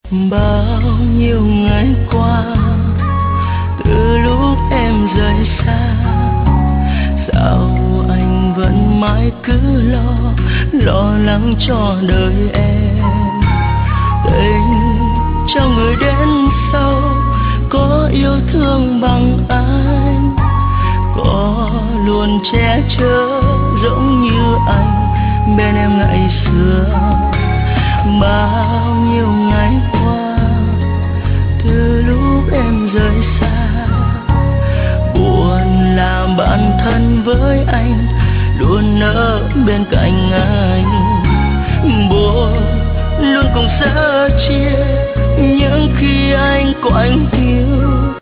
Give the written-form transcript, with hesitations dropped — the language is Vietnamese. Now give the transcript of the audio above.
Bao nhiêu ngày qua, từ lúc em rời xa, sao anh vẫn mãi cứ lo lắng cho đời em. Tình cho người đến sau, có yêu thương bằng anh, có luôn che chở giống như anh bên em ngày xưa. Bao nhiêu ngày qua, từ lúc em rời xa, buồn làm bạn thân với anh, luôn ở bên cạnh anh. Buồn luôn cùng sẻ chia những khi anh có anh yêu.